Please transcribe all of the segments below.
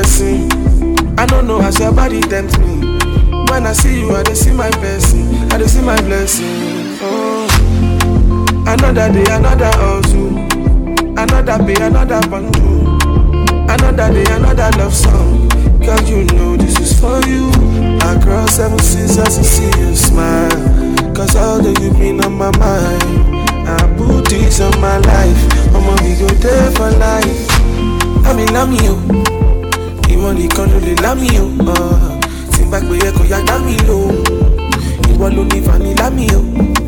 blessing. I don't know how your body tempt me. When I see you, I dey see my blessing. I dey see my blessing. Oh, another day, another hustle. Another pay, another bundle. Another day, another love song. Girl, you know this is for you. I cross 7 seas just to see you smile. Cause all that you've been on my mind. I put this on my life. I'ma be go there for life. Lami yo. Ìwọ nìkan ló lè lámì yo. Tí n bá gbé yẹ kó yá dá mi lò. Ìwọ ló ní fani lámì yo.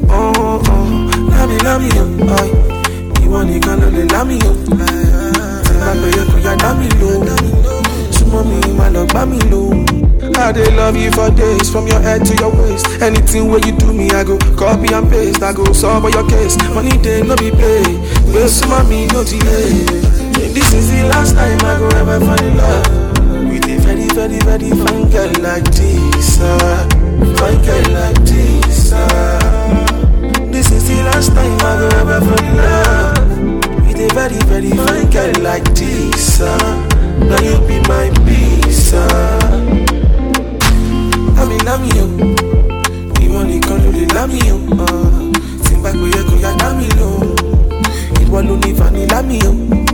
Lámì yo. Ìwọ nìkan ló lè lámì yo. Tí n bá gbé yẹ kó yá dá mi lò. Súnmọ́ mi má lọ gbá mi lò. I dey love you for days, from your head to your waist. Anything where you do me, I go copy and paste. I go solve all your case. Money day no be pay. Waste mommy no delay. This is the last time I go ever fall in love with a very, very, very fine girl like this. Fine girl like this. This is the last time I go ever fall in love with a very, very fine girl like this. Now you be my peace. Lami yo. Ìwọ nìkan ló lè lámì yo. Tí n bá gbé yẹ kó yá dá mi lò. Ìwọ ló ní fani lámì yo.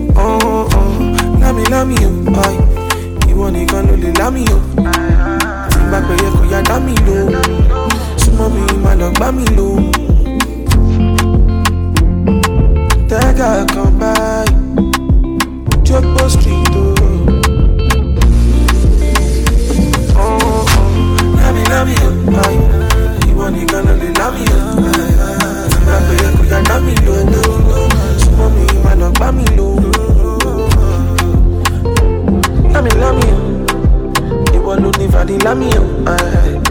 Lámì yo. Ìwọ nìkan ló lè lámì yo. Tí n bá gbé yẹ kó yá dá mi lò. Súnmọ́ mi má lọ gbá mi lò. Tẹ́gà kan báyìí. Jókòó street o. Lami yo, ìwọ nìkan ló lè lámì yo. Tí n bá gbé yẹ kó yá dá mi lò. Súnmọ́ mi má lọ gbá mi lò. Lámì yo, ìwọ ló ní fàdí lámì yo.